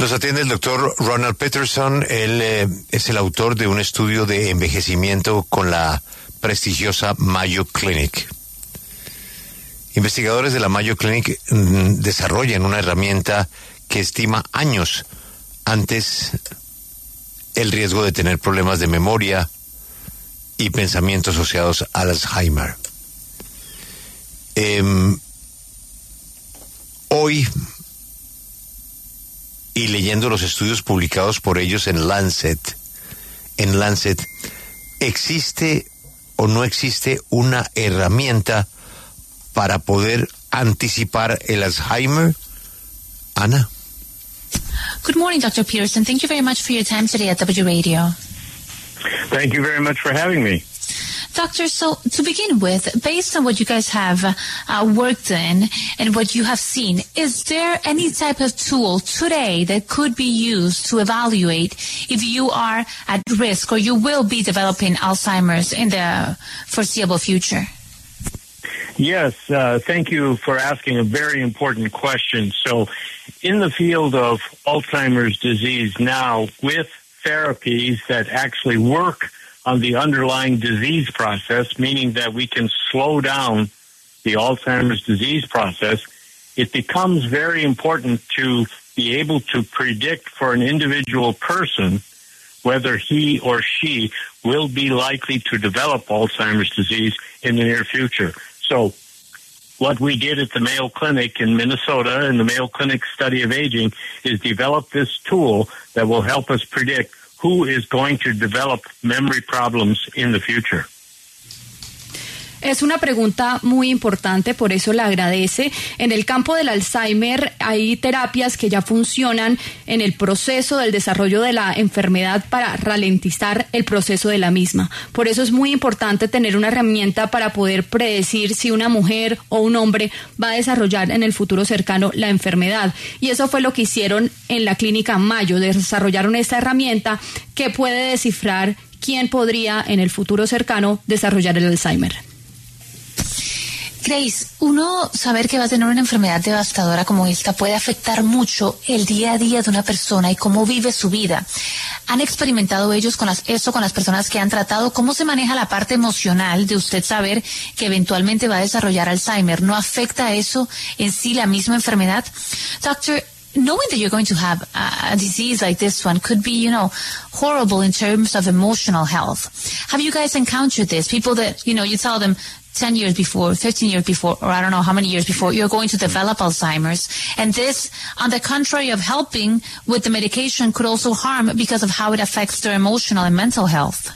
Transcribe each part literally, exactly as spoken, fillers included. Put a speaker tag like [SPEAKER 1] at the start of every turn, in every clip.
[SPEAKER 1] Nos atiende el doctor Ronald Peterson. Él eh, es el autor de un estudio de envejecimiento con la prestigiosa Mayo Clinic. Investigadores de la Mayo Clinic mm, desarrollan una herramienta que estima años antes el riesgo de tener problemas de memoria y pensamientos asociados al Alzheimer. Eh, hoy, y leyendo los estudios publicados por ellos en Lancet, en Lancet, ¿existe o no existe una herramienta para poder anticipar el Alzheimer? Ana.
[SPEAKER 2] Good morning, Doctor Peterson. Thank you very much for your time today at W Radio.
[SPEAKER 3] Thank you very much for having me.
[SPEAKER 2] Doctor, so to begin with, based on what you guys have uh, worked in and what you have seen, is there any type of tool today that could be used to evaluate if you are at risk or you will be developing Alzheimer's in the foreseeable future?
[SPEAKER 3] Yes, uh, thank you for asking a very important question. So in the field of Alzheimer's disease now, with therapies that actually work on the underlying disease process, meaning that we can slow down the Alzheimer's disease process, it becomes very important to be able to predict for an individual person whether he or she will be likely to develop Alzheimer's disease in the near future. So what we did at the Mayo Clinic in Minnesota, in the Mayo Clinic Study of Aging, is develop this tool that will help us predict who is going to develop memory problems in the future.
[SPEAKER 4] Es una pregunta muy importante, por eso la agradece. En el campo del Alzheimer hay terapias que ya funcionan en el proceso del desarrollo de la enfermedad para ralentizar el proceso de la misma. Por eso es muy importante tener una herramienta para poder predecir si una mujer o un hombre va a desarrollar en el futuro cercano la enfermedad. Y eso fue lo que hicieron en la Clínica Mayo. Desarrollaron esta herramienta que puede descifrar quién podría en el futuro cercano desarrollar el Alzheimer.
[SPEAKER 2] Grace, uno saber que va a tener una enfermedad devastadora como esta puede afectar mucho el día a día de una persona y cómo vive su vida. ¿Han experimentado ellos con las, eso con las personas que han tratado? ¿Cómo se maneja la parte emocional de usted saber que eventualmente va a desarrollar Alzheimer? ¿No afecta eso en sí la misma enfermedad? Doctor, knowing that you're going to have a disease like this one could be, you know, horrible in terms of emotional health. Have you guys encountered this? People that, you know, you tell them ten years before, fifteen years before, or I don't know how many years before, you're going to develop Alzheimer's. And this, on the contrary of helping with the medication, could also harm because of how it affects their emotional and mental health.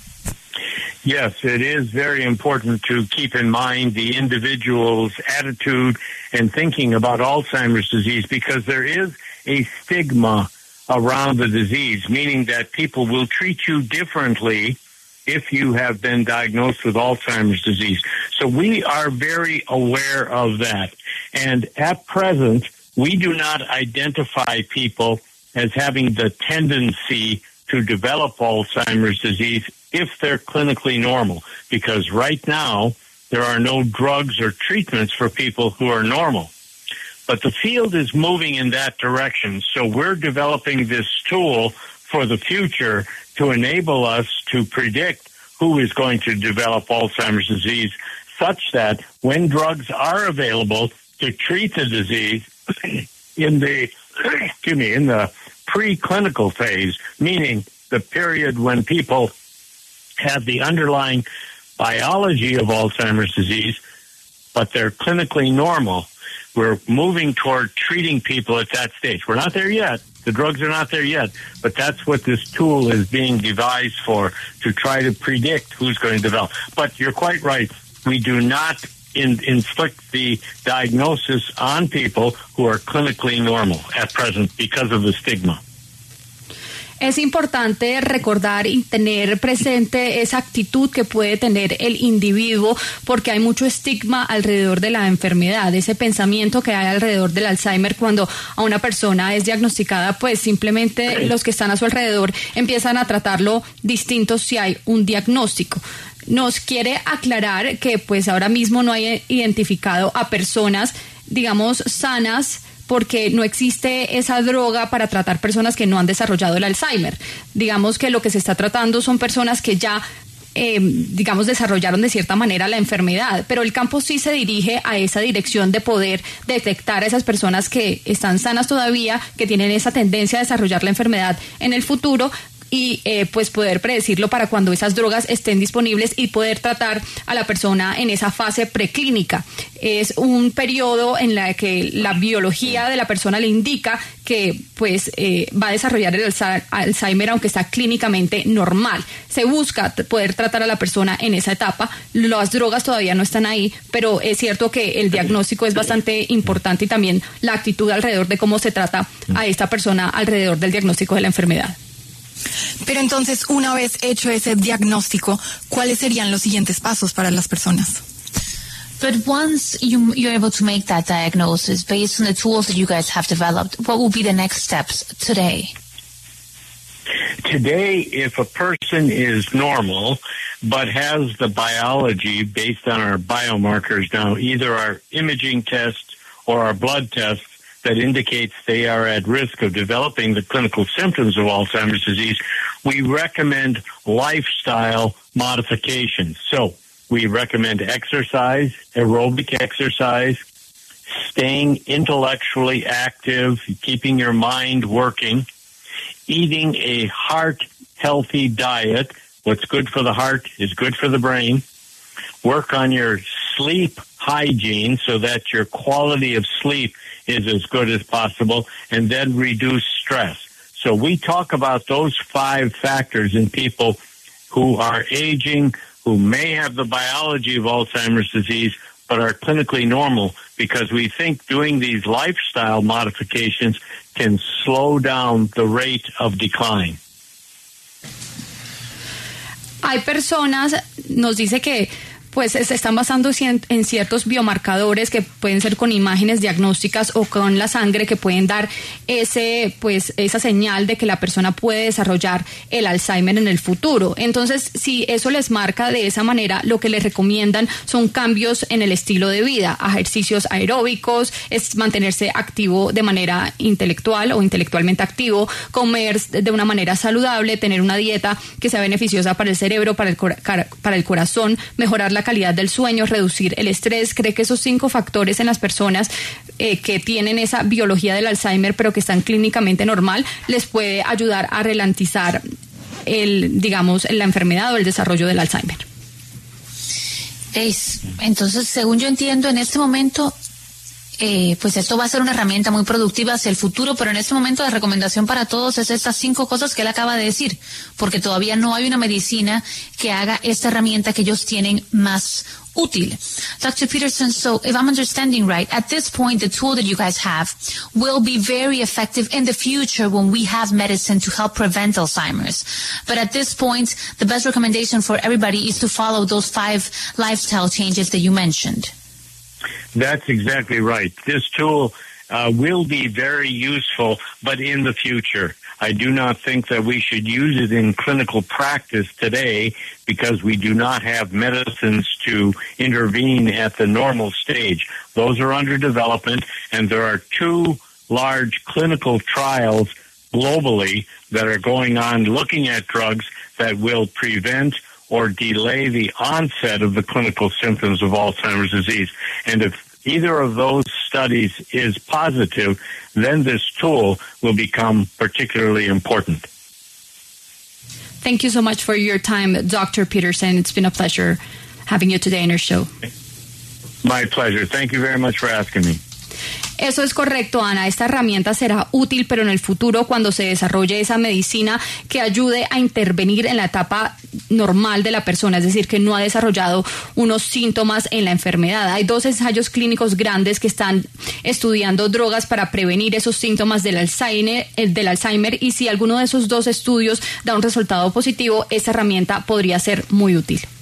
[SPEAKER 3] Yes, it is very important to keep in mind the individual's attitude and thinking about Alzheimer's disease, because there is a stigma around the disease, meaning that people will treat you differently if you have been diagnosed with Alzheimer's disease. So we are very aware of that. And at present, we do not identify people as having the tendency to develop Alzheimer's disease if they're clinically normal, because right now there are no drugs or treatments for people who are normal. But the field is moving in that direction, so we're developing this tool for the future to enable us to predict who is going to develop Alzheimer's disease, such that when drugs are available to treat the disease in the, excuse me, in the preclinical phase, meaning the period when people have the underlying biology of Alzheimer's disease, but they're clinically normal, we're moving toward treating people at that stage. We're not there yet. The drugs are not there yet, but that's what this tool is being devised for, to try to predict who's going to develop. But you're quite right. We do not in, inflict the diagnosis on people who are clinically normal at present because of the stigma.
[SPEAKER 4] Es importante recordar y tener presente esa actitud que puede tener el individuo, porque hay mucho estigma alrededor de la enfermedad, ese pensamiento que hay alrededor del Alzheimer. Cuando a una persona es diagnosticada, pues simplemente los que están a su alrededor empiezan a tratarlo distinto si hay un diagnóstico. Nos quiere aclarar que pues ahora mismo no hay identificado a personas, digamos, sanas porque no existe esa droga para tratar personas que no han desarrollado el Alzheimer. Digamos que lo que se está tratando son personas que ya Eh, digamos, desarrollaron de cierta manera la enfermedad, pero el campo sí se dirige a esa dirección de poder detectar a esas personas que están sanas todavía, que tienen esa tendencia a desarrollar la enfermedad en el futuro, y eh, pues poder predecirlo para cuando esas drogas estén disponibles y poder tratar a la persona en esa fase preclínica. Es un periodo en la que la biología de la persona le indica que pues eh, va a desarrollar el Alzheimer aunque está clínicamente normal. Se busca poder tratar a la persona en esa etapa. Las drogas todavía no están ahí, pero es cierto que el diagnóstico es bastante importante y también la actitud alrededor de cómo se trata a esta persona alrededor del diagnóstico de la enfermedad.
[SPEAKER 5] Pero entonces, una vez hecho ese diagnóstico, ¿cuáles serían los siguientes pasos para las personas?
[SPEAKER 2] But once you, you're able to make that diagnosis based on the tools that you guys have developed, what will be the next steps today?
[SPEAKER 3] Today, if a person is normal but has the biology based on our biomarkers now, either our imaging tests or our blood tests, that indicates they are at risk of developing the clinical symptoms of Alzheimer's disease, we recommend lifestyle modifications. So we recommend exercise, aerobic exercise, staying intellectually active, keeping your mind working, eating a heart-healthy diet. What's good for the heart is good for the brain. Work on your sleep hygiene so that your quality of sleep is as good as possible, and then reduce stress. So we talk about those five factors in people who are aging, who may have the biology of Alzheimer's disease, but are clinically normal, because we think doing these lifestyle modifications can slow down the rate of decline.
[SPEAKER 4] Hay personas, nos dice que pues se están basando en ciertos biomarcadores que pueden ser con imágenes diagnósticas o con la sangre, que pueden dar ese pues esa señal de que la persona puede desarrollar el Alzheimer en el futuro. Entonces, si eso les marca de esa manera, lo que les recomiendan son cambios en el estilo de vida, ejercicios aeróbicos, es mantenerse activo de manera intelectual o intelectualmente activo, comer de una manera saludable, tener una dieta que sea beneficiosa para el cerebro, para el, para el corazón, mejorar la calidad del sueño, reducir el estrés. Cree que esos cinco factores en las personas eh, que tienen esa biología del Alzheimer pero que están clínicamente normal, les puede ayudar a ralentizar el, digamos, la enfermedad o el desarrollo del Alzheimer.
[SPEAKER 2] Es, entonces, según yo entiendo, en este momento Eh, pues esto va a ser una herramienta muy productiva hacia el futuro, pero en este momento la recomendación para todos es estas cinco cosas que él acaba de decir, porque todavía no hay una medicina que haga esta herramienta que ellos tienen más útil. Doctor Peterson, so if I'm understanding right, at this point the tool that you guys have will be very effective in the future when we have medicine to help prevent Alzheimer's. But at this point, the best recommendation for everybody is to follow those five lifestyle changes that you mentioned.
[SPEAKER 3] That's exactly right. This tool uh, will be very useful, but in the future. I do not think that we should use it in clinical practice today because we do not have medicines to intervene at the normal stage. Those are under development, and there are two large clinical trials globally that are going on looking at drugs that will prevent or delay the onset of the clinical symptoms of Alzheimer's disease. And if either of those studies is positive, then this tool will become particularly important.
[SPEAKER 4] Thank you so much for your time, Doctor Peterson. It's been a pleasure having you today in our show.
[SPEAKER 3] My pleasure. Thank you very much for asking me.
[SPEAKER 4] Eso es correcto, Ana. Esta herramienta será útil, pero en el futuro, cuando se desarrolle esa medicina que ayude a intervenir en la etapa normal de la persona, es decir, que no ha desarrollado unos síntomas en la enfermedad. Hay dos ensayos clínicos grandes que están estudiando drogas para prevenir esos síntomas del Alzheimer, del Alzheimer, y si alguno de esos dos estudios da un resultado positivo, esta herramienta podría ser muy útil.